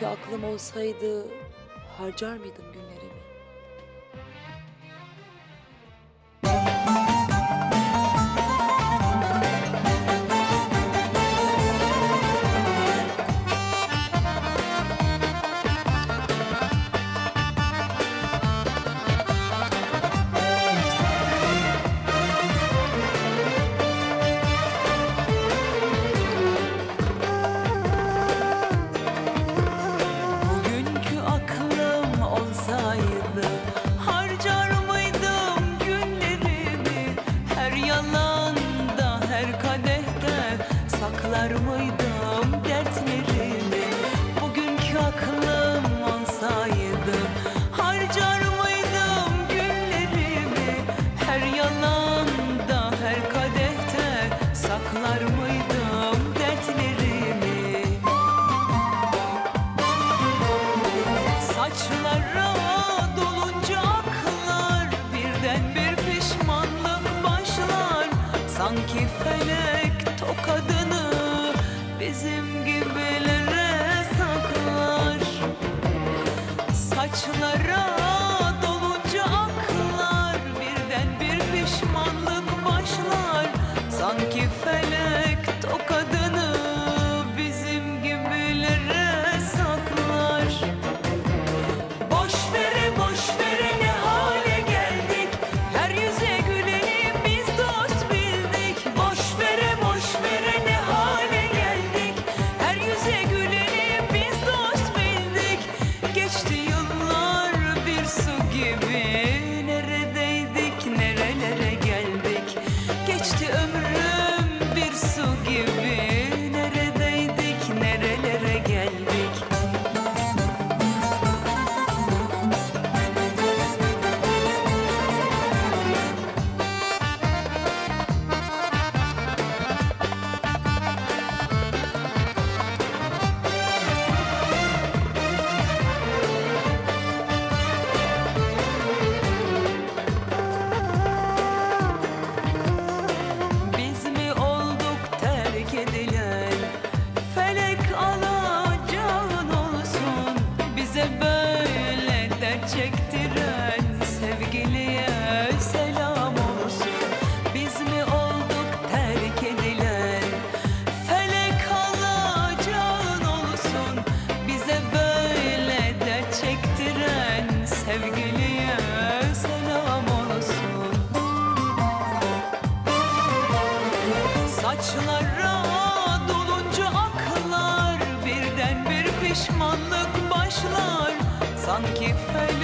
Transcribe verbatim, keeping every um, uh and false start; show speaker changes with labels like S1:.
S1: Bugünkü aklım olsaydı harcar mıydım günlerimi?
S2: Saklar mıydım dertlerimi? Bugünkü aklım olsaydı harcar mıydım günlerimi? Her yalanda, her kadehte saklar mıydım dertlerimi? Saçlara dolunca aklar, birden bir pişmanlık başlar. Sanki felek tokadını bizim gibilere saklar. Saçlara dolunca aklar, birden bir pişmanlık başlar. Sanki felek tokadını bizim gibilere saklar. Boş vere boş vere ne hale geldik, her yüze gülelim biz dost bildik. Boş vere boş vere ne hale geldik, her yüze gülelim biz dost bildik. Geçti yıllar bir su gibi, neredeydik nerelere geldik. Geçti ömrüm bir su gibi, neredeydik nerelere geldik. Biz mi olduk terk edilen, felek alacağın olsun. Bize böyle dert çektiren sevgiliye selam olsun. Biz mi olduk terk edilen, felek alacağın olsun. Bize böyle dert çektiren sevgiliye selam olsun. Saçlara dolunca aklar, birden bir pişmanlık başlar. Sanki felek